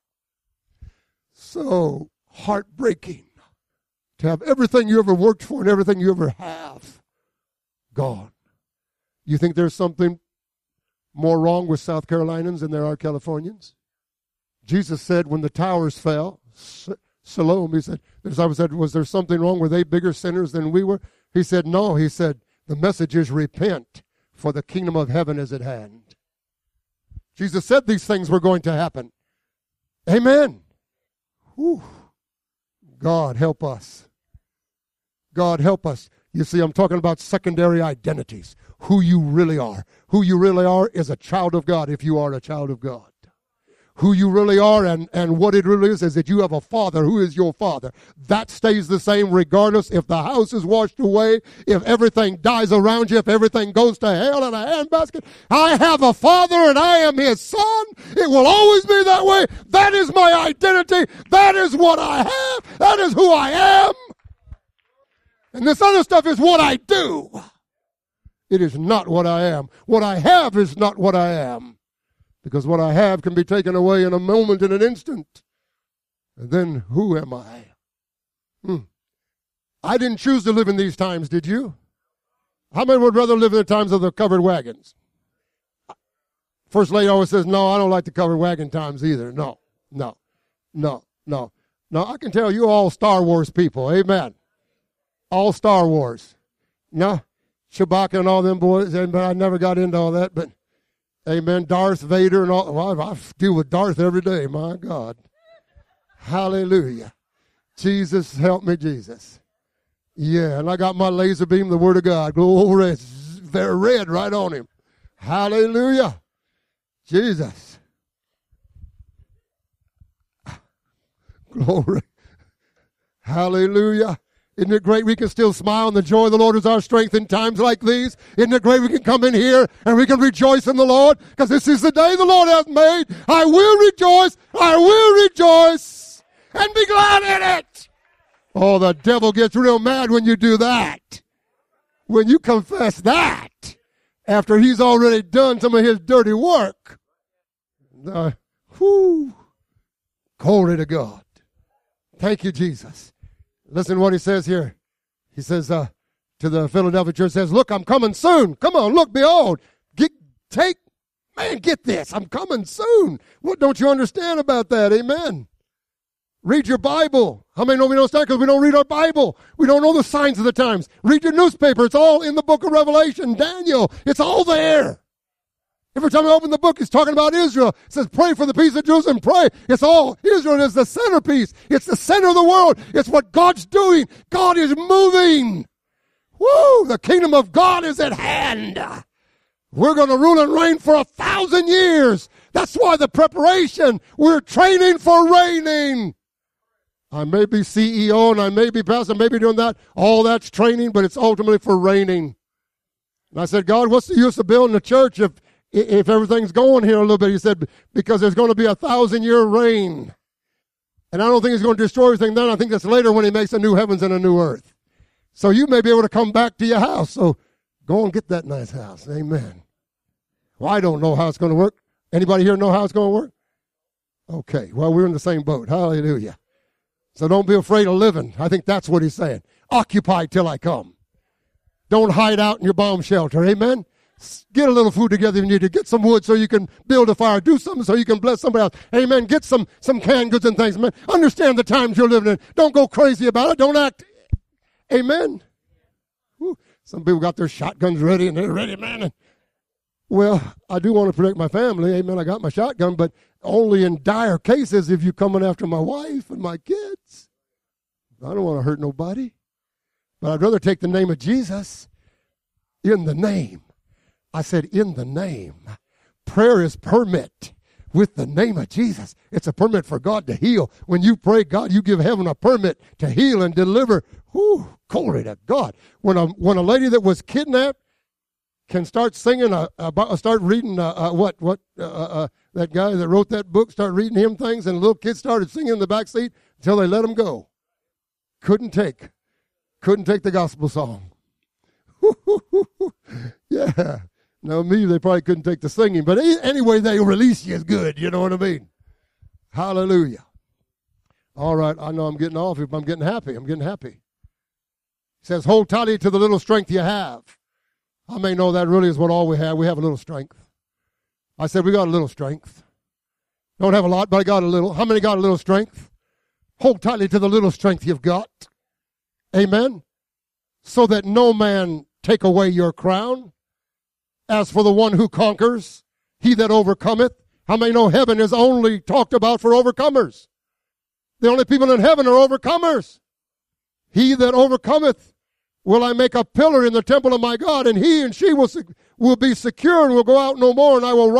So heartbreaking to have everything you ever worked for and everything you ever have gone. You think there's something more wrong with South Carolinians than there are Californians? Jesus said when the towers fell, Siloam, he said, the disciples said, was there something wrong? Were they bigger sinners than we were? He said, no. He said, the message is repent, for the kingdom of heaven is at hand. Jesus said these things were going to happen. Amen. Whew. God help us. God help us. You see, I'm talking about secondary identities. Who you really are. Who you really are is a child of God if you are a child of God. who you really are and, and what it really is, is that you have a Father who is your Father. That stays the same regardless if the house is washed away, if everything dies around you, if everything goes to hell in a handbasket. I have a Father and I am His Son. It will always be that way. That is my identity. That is what I have. That is who I am. And this other stuff is what I do. It is not what I am. What I have is not what I am. Because what I have can be taken away in a moment, in an instant. And then who am I? Hmm. I didn't choose to live in these times, did you? How many would rather live in the times of the covered wagons? First lady always says, no, I don't like the covered wagon times either. No, no, no, no. No, I can tell you all Star Wars people. Amen. All Star Wars. No, Chewbacca and all them boys. But I never got into all that, but amen. Darth Vader and all. Well, I deal with Darth every day. My God. Hallelujah. Jesus, help me, Jesus. Yeah, and I got my laser beam, the Word of God. Glory. It's very red right on him. Hallelujah. Jesus. Glory. Hallelujah. Isn't it great we can still smile and the joy of the Lord is our strength in times like these? Isn't it great we can come in here and we can rejoice in the Lord? Because this is the day the Lord has made. I will rejoice. I will rejoice and be glad in it. Oh, the devil gets real mad when you do that. When you confess that after he's already done some of his dirty work. Uh, whew. Glory to God. Thank you, Jesus. Listen to what he says here. He says uh, to the Philadelphia church, says, look, I'm coming soon. Come on, look, behold. Get, take, man, get this. I'm coming soon. What don't you understand about that? Amen. Read your Bible. How many know we don't understand? Because we don't read our Bible. We don't know the signs of the times. Read your newspaper. It's all in the book of Revelation, Daniel. It's all there. Every time I open the book, it's talking about Israel. It says, pray for the peace of Jerusalem. Pray. It's all, Israel is the centerpiece. It's the center of the world. It's what God's doing. God is moving. Woo! The kingdom of God is at hand. We're going to rule and reign for a thousand years. That's why the preparation, we're training for reigning. I may be C E O and I may be pastor, I may be doing that. All that's training, but it's ultimately for reigning. And I said, God, what's the use of building a church if If everything's going here a little bit? He said, because there's going to be a thousand year reign. And I don't think he's going to destroy everything then. I think that's later when he makes a new heavens and a new earth. So you may be able to come back to your house. So go and get that nice house. Amen. Well, I don't know how it's going to work. Anybody here know how it's going to work? Okay. Well, we're in the same boat. Hallelujah. So don't be afraid of living. I think that's what he's saying. Occupy till I come. Don't hide out in your bomb shelter. Amen. Get a little food together if you need to. Get some wood so you can build a fire. Do something so you can bless somebody else. Amen. Get some, some canned goods and things. Man, understand the times you're living in. Don't go crazy about it. Don't act. Amen. Whew. Some people got their shotguns ready and they're ready, man. And, well, I do want to protect my family. Amen. I got my shotgun, but only in dire cases if you're coming after my wife and my kids. I don't want to hurt nobody. But I'd rather take the name of Jesus in the name. I said, in the name. Prayer is permit with the name of Jesus. It's a permit for God to heal. When you pray, God, you give heaven a permit to heal and deliver. Whew, glory to God. When a, when a lady that was kidnapped can start singing, uh, about, start reading, uh, uh, what, what, uh, uh, that guy that wrote that book, start reading him things, and the little kids started singing in the back seat until they let him go. Couldn't take, couldn't take the gospel song. Yeah. Now, me, they probably couldn't take the singing, but anyway, they release you is good. You know what I mean? Hallelujah. All right, I know I'm getting off. If I'm getting happy, I'm getting happy. He says, hold tightly to the little strength you have. I may know that really is what all we have. We have a little strength. I said, we got a little strength. Don't have a lot, but I got a little. How many got a little strength? Hold tightly to the little strength you've got. Amen? So that no man take away your crown. As for the one who conquers, he that overcometh, how many know heaven is only talked about for overcomers? The only people in heaven are overcomers. He that overcometh will I make a pillar in the temple of my God, and he and she will, will be secure and will go out no more, and I will write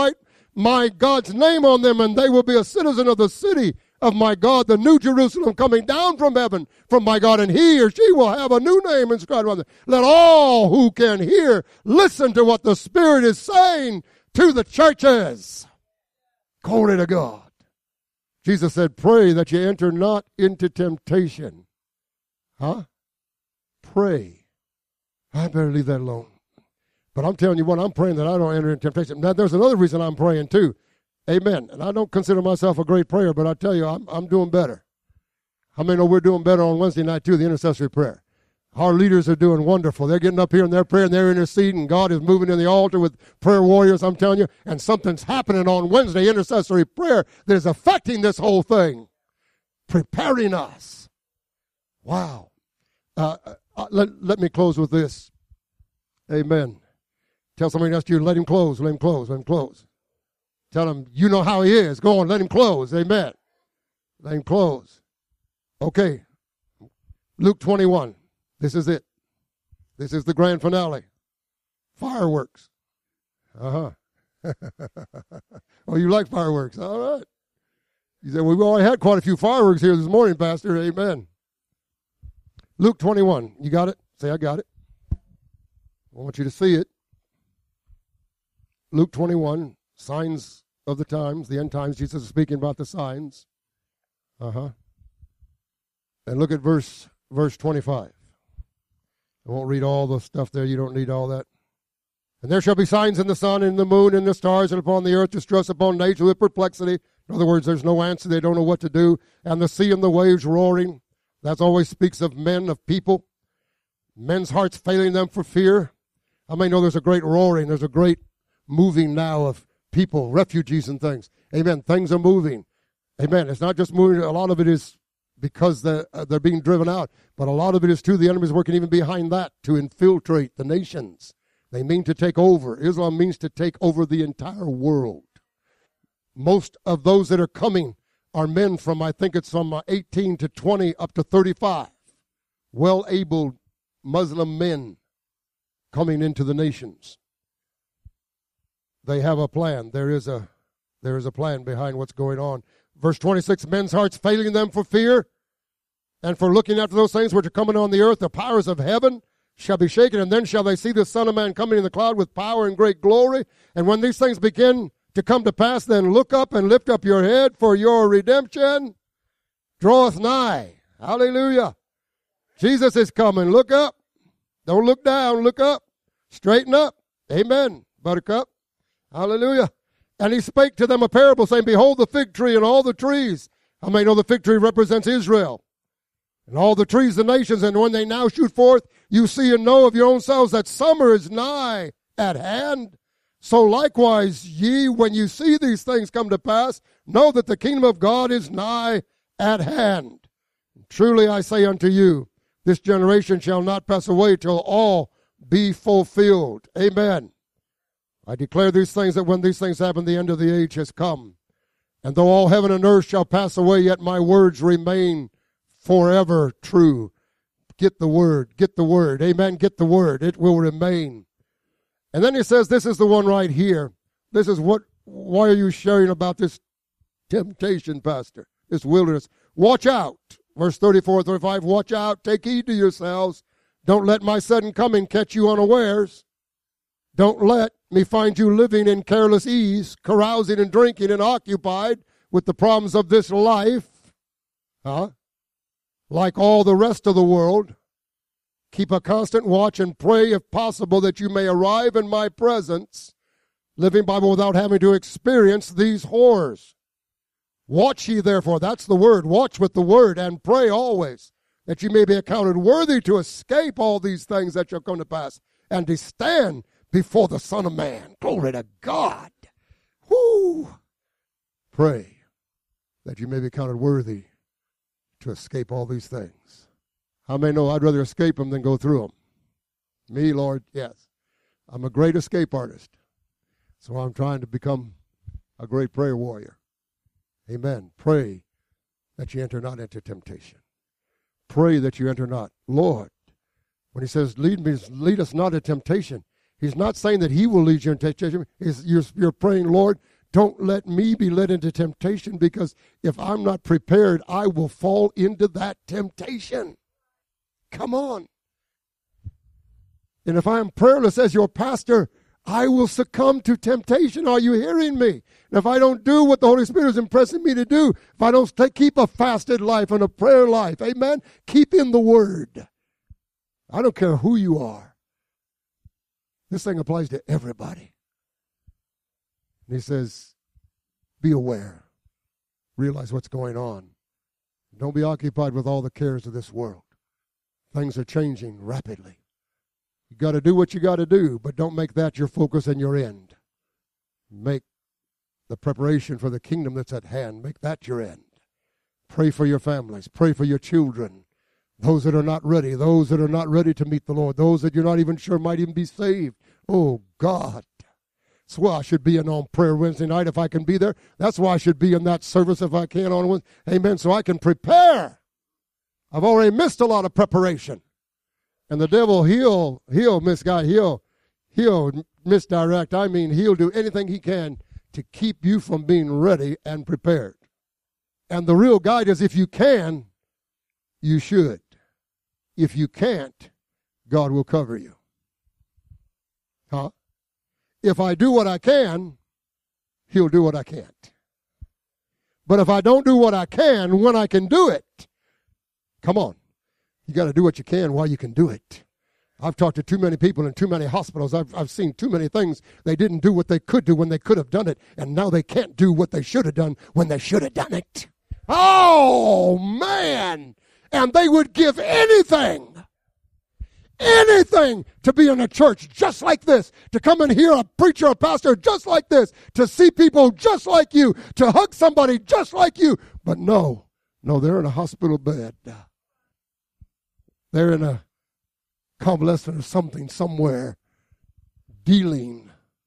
my God's name on them, and they will be a citizen of the city of my God, the new Jerusalem coming down from heaven from my God, and he or she will have a new name inscribed on them. Let all who can hear listen to what the Spirit is saying to the churches. Glory to God. Jesus said, pray that you enter not into temptation. Huh? Pray. I better leave that alone. But I'm telling you what, I'm praying that I don't enter into temptation. Now, there's another reason I'm praying too. Amen. And I don't consider myself a great prayer, but I tell you, I'm, I'm doing better. How many know we're doing better on Wednesday night too, the intercessory prayer? Our leaders are doing wonderful. They're getting up here and they're praying, they're interceding. God is moving in the altar with prayer warriors, I'm telling you. And something's happening on Wednesday, intercessory prayer, that is affecting this whole thing, preparing us. Wow. Uh, uh, let, let me close with this. Amen. Tell somebody next to you, let him close, let him close, let him close. Tell him, you know how he is. Go on, let him close. Amen. Let him close. Okay. Luke twenty-one. This is it. This is the grand finale. Fireworks. Uh-huh. Oh, you like fireworks. All right. You said, well, we already had quite a few fireworks here this morning, Pastor. Amen. Luke twenty-one. You got it? Say, I got it. I want you to see it. Luke twenty-one. Signs of the times, the end times. Jesus is speaking about the signs. Uh-huh. And look at verse verse twenty-five. I won't read all the stuff there. You don't need all that. And there shall be signs in the sun, and the moon, and the stars, and upon the earth, distress upon nature with perplexity. In other words, there's no answer. They don't know what to do. And the sea and the waves roaring. That always speaks of men, of people. Men's hearts failing them for fear. I may know there's a great roaring. There's a great moving now of people, refugees and things. Amen. Things are moving. Amen. It's not just moving. A lot of it is because they're, uh, they're being driven out. But a lot of it is, too, the enemy's working even behind that to infiltrate the nations. They mean to take over. Islam means to take over the entire world. Most of those that are coming are men from, I think it's from uh, eighteen to twenty up to thirty-five. Well-able Muslim men coming into the nations. They have a plan. There is a there is a plan behind what's going on. Verse twenty-six, men's hearts failing them for fear and for looking after those things which are coming on the earth. The powers of heaven shall be shaken, and then shall they see the Son of Man coming in the cloud with power and great glory. And when these things begin to come to pass, then look up and lift up your head, for your redemption draweth nigh. Hallelujah. Jesus is coming. Look up. Don't look down. Look up. Straighten up. Amen, buttercup. Hallelujah. And he spake to them a parable, saying, behold the fig tree and all the trees. How many know the fig tree represents Israel? And all the trees, the nations, and when they now shoot forth, you see and know of your own selves that summer is nigh at hand. So likewise, ye, when you see these things come to pass, know that the kingdom of God is nigh at hand. Truly I say unto you, this generation shall not pass away till all be fulfilled. Amen. I declare these things, that when these things happen, the end of the age has come. And though all heaven and earth shall pass away, yet my words remain forever true. Get the word, get the word. Amen, get the word. It will remain. And then he says, this is the one right here. This is what, why are you sharing about this temptation, Pastor? This wilderness. Watch out. Verse thirty-four, thirty-five, watch out. Take heed to yourselves. Don't let my sudden coming catch you unawares. Don't let me find you living in careless ease, carousing and drinking and occupied with the problems of this life. Huh? Like all the rest of the world. Keep a constant watch and pray, if possible, that you may arrive in my presence, living Bible without having to experience these horrors. Watch ye therefore, that's the word, watch with the word, and pray always, that you may be accounted worthy to escape all these things that shall come to pass, and to stand before the Son of Man. Glory to God. Whoo! Pray that you may be counted worthy to escape all these things. How many know I'd rather escape them than go through them? Me, Lord, yes. I'm a great escape artist. So I'm trying to become a great prayer warrior. Amen. Pray that you enter not into temptation. Pray that you enter not. Lord, when he says, lead me, lead us not into temptation, he's not saying that he will lead you into temptation. He's, you're, you're praying, Lord, Don't let me be led into temptation, because if I'm not prepared, I will fall into that temptation. Come on. And if I am prayerless as your pastor, I will succumb to temptation. Are you hearing me? And if I don't do what the Holy Spirit is impressing me to do, if I don't stay, keep a fasted life and a prayer life, amen, keep in the Word. I don't care who you are. This thing applies to everybody. And he says, be aware. Realize what's going on. Don't be occupied with all the cares of this world. Things are changing rapidly. You got to do what you got to do, but don't make that your focus and your end. Make the preparation for the kingdom that's at hand. Make that your end. Pray for your families. Pray for your children. Those that are not ready. Those that are not ready to meet the Lord. Those that you're not even sure might even be saved. Oh, God. That's why I should be in on prayer Wednesday night if I can be there. That's why I should be in that service if I can on Wednesday. Amen. So I can prepare. I've already missed a lot of preparation. And the devil, he'll, he'll misguide, he'll, he'll misdirect. I mean, he'll do anything he can to keep you from being ready and prepared. And the real guide is, if you can, you should. If you can't, God will cover you. Huh? If I do what I can, he'll do what I can't. But if I don't do what I can when I can do it, come on. You got to do what you can while you can do it. I've talked to too many people in too many hospitals. I've, I've seen too many things. They didn't do what they could do when they could have done it, and now they can't do what they should have done when they should have done it. Oh, man. And they would give anything, anything to be in a church just like this, to come and hear a preacher, a pastor just like this, to see people just like you, to hug somebody just like you. But no, no, they're in a hospital bed. They're in a convalescent or something somewhere, dealing.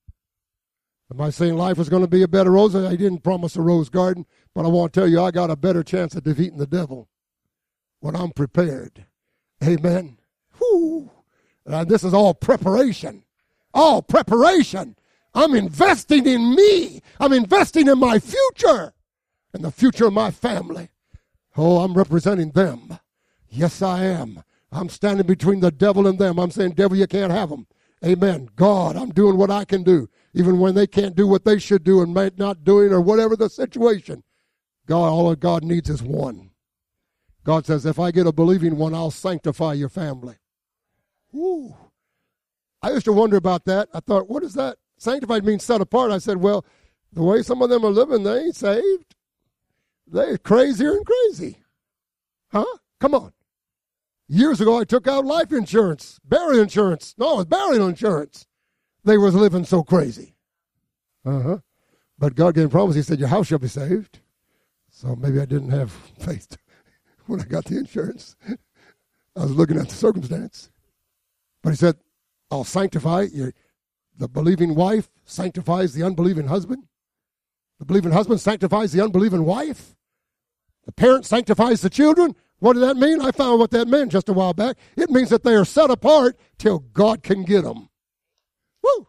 Am I saying life is going to be a bed of roses? I didn't promise a rose garden, but I want to tell you I got a better chance of defeating the devil when I'm prepared. Amen. Whew. And this is all preparation. All preparation. I'm investing in me. I'm investing in my future and the future of my family. Oh, I'm representing them. Yes, I am. I'm standing between the devil and them. I'm saying, devil, you can't have them. Amen. God, I'm doing what I can do, even when they can't do what they should do and might not doing or whatever the situation. God, all God needs is one. God says, if I get a believing one, I'll sanctify your family. Woo. I used to wonder about that. I thought, what is that? Sanctified means set apart. I said, well, the way some of them are living, they ain't saved. They're crazier and crazy. Huh? Come on. Years ago, I took out life insurance, burial insurance. No, it was burial insurance. They was living so crazy. Uh-huh. But God gave a promise. He said, your house shall be saved. So maybe I didn't have faith when I got the insurance. I was looking at the circumstance. But he said, I'll sanctify your, the believing wife sanctifies the unbelieving husband. The believing husband sanctifies the unbelieving wife. The parent sanctifies the children. What does that mean? I found what that meant just a while back. It means that they are set apart till God can get them. Woo!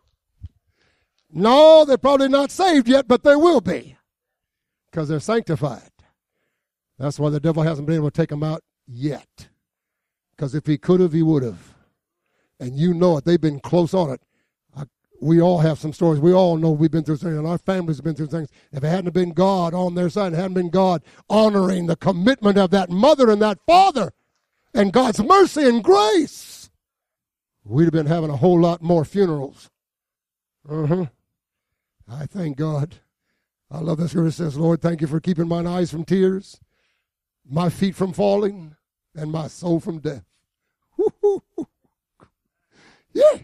No, they're probably not saved yet, but they will be because they're sanctified. That's why the devil hasn't been able to take them out yet. Because if he could have, he would have. And you know it. They've been close on it. I, we all have some stories. We all know we've been through things, and our families have been through things. If it hadn't been God on their side, it hadn't been God honoring the commitment of that mother and that father and God's mercy and grace, we'd have been having a whole lot more funerals. Uh-huh. I thank God. I love this verse. It says, Lord, thank you for keeping mine eyes from tears, my feet from falling, and my soul from death. Woo-hoo-hoo. Yeah.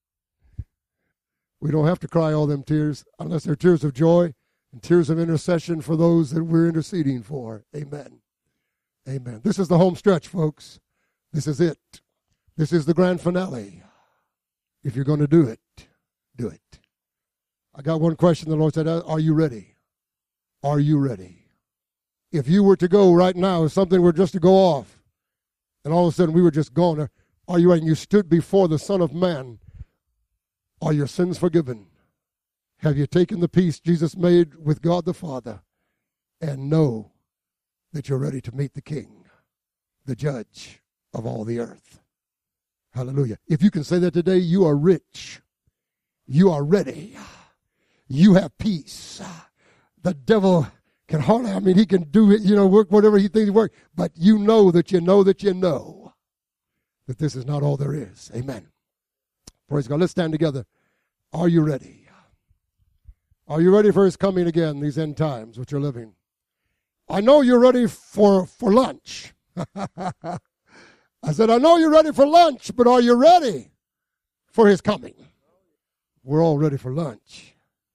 We don't have to cry all them tears unless they're tears of joy and tears of intercession for those that we're interceding for. Amen. Amen. This is the home stretch, folks. This is it. This is the grand finale. If you're going to do it, do it. I got one question. The Lord said, are you ready? Are you ready? If you were to go right now, if something were just to go off, and all of a sudden we were just gone, are you ready? And you stood before the Son of Man. Are your sins forgiven? Have you taken the peace Jesus made with God the Father and know that you're ready to meet the King, the judge of all the earth? Hallelujah. If you can say that today, you are rich. You are ready. You have peace. The devil can hardly, I mean, he can do it, you know, work whatever he thinks he work, but you know that you know that you know that this is not all there is. Amen. Praise God. Let's stand together. Are you ready? Are you ready for his coming again, these end times which you're living? I know you're ready for, for lunch. I said, I know you're ready for lunch, but are you ready for his coming? We're all ready for lunch.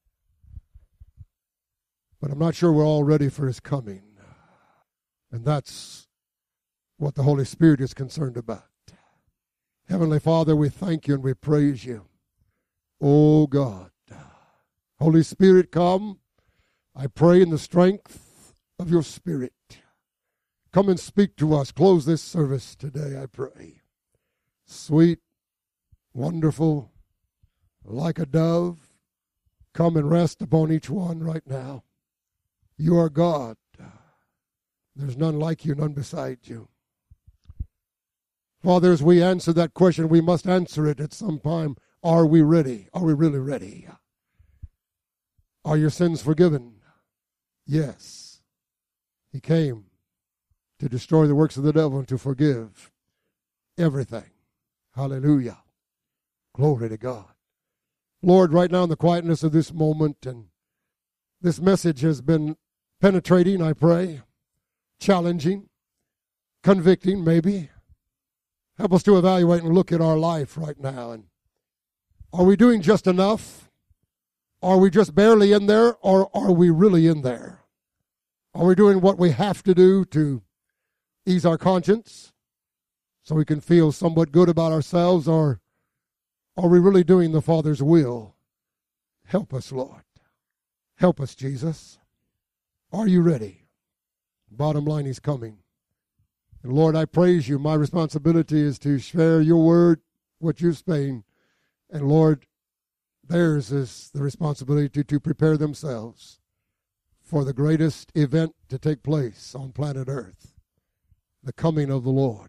But I'm not sure we're all ready for his coming. And that's what the Holy Spirit is concerned about. Heavenly Father, we thank you and we praise you. Oh God. Holy Spirit, come. I pray in the strength of your Spirit. Come and speak to us. Close this service today, I pray. Sweet, wonderful, like a dove, come and rest upon each one right now. You are God. There's none like you, none beside you. Father, as we answer that question, we must answer it at some time. Are we ready? Are we really ready? Are your sins forgiven? Yes. He came to destroy the works of the devil and to forgive everything. Hallelujah. Glory to God. Lord, right now in the quietness of this moment, and this message has been penetrating, I pray, challenging, convicting maybe. Help us to evaluate and look at our life right now. And are we doing just enough? Are we just barely in there, or are we really in there? Are we doing what we have to do to ease our conscience so we can feel somewhat good about ourselves, or are we really doing the Father's will? Help us, Lord. Help us, Jesus. Are you ready? Bottom line, he's coming. And Lord, I praise you. My responsibility is to share your word, what you're saying. And Lord, theirs is the responsibility to, to prepare themselves for the greatest event to take place on planet Earth, the coming of the Lord.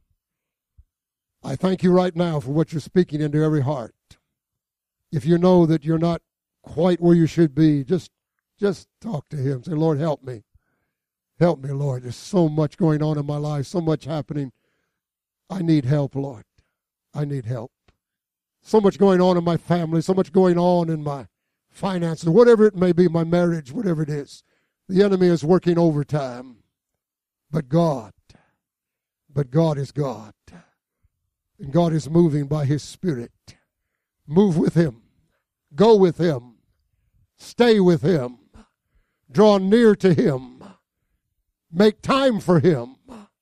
I thank you right now for what you're speaking into every heart. If you know that you're not quite where you should be, just, just talk to him. Say, Lord, help me. Help me, Lord. There's so much going on in my life, so much happening. I need help, Lord. I need help. So much going on in my family, so much going on in my finances, whatever it may be, my marriage, whatever it is. The enemy is working overtime. But God, but God is God. And God is moving by his Spirit. Move with him. Go with him. Stay with him. Draw near to him. Make time for him.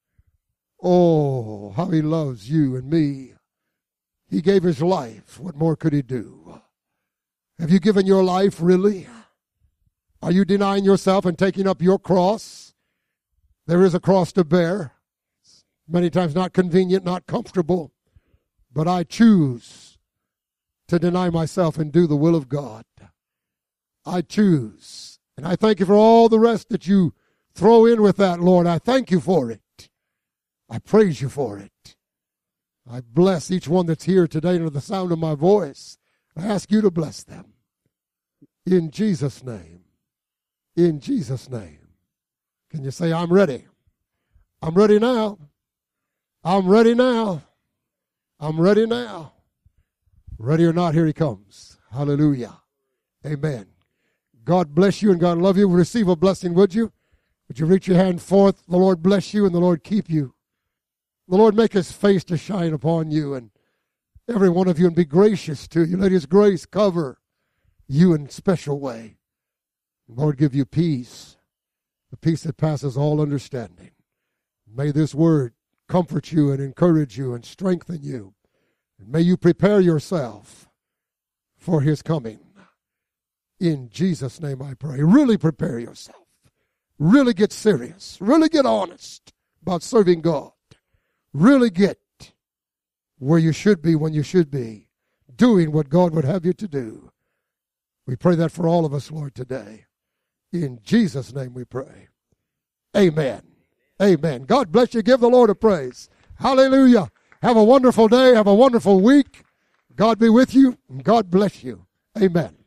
Oh, how he loves you and me. He gave his life. What more could he do? Have you given your life, really? Are you denying yourself and taking up your cross? There is a cross to bear. Many times not convenient, not comfortable. But I choose to deny myself and do the will of God. I choose. And I thank you for all the rest that you throw in with that, Lord. I thank you for it. I praise you for it. I bless each one that's here today under the sound of my voice. I ask you to bless them. In Jesus' name. In Jesus' name. Can you say, I'm ready? I'm ready now. I'm ready now. I'm ready now. Ready or not, here he comes. Hallelujah. Amen. God bless you and God love you. Receive a blessing, would you? Would you reach your hand forth? The Lord bless you and the Lord keep you. The Lord make his face to shine upon you and every one of you and be gracious to you. Let his grace cover you in a special way. The Lord give you peace, the peace that passes all understanding. May this word comfort you and encourage you and strengthen you. And may you prepare yourself for his coming. In Jesus' name I pray. Really prepare yourself. Really get serious. Really get honest about serving God. Really get where you should be when you should be. Doing what God would have you to do. We pray that for all of us, Lord, today. In Jesus' name we pray. Amen. Amen. God bless you. Give the Lord a praise. Hallelujah. Have a wonderful day. Have a wonderful week. God be with you, and God bless you. Amen.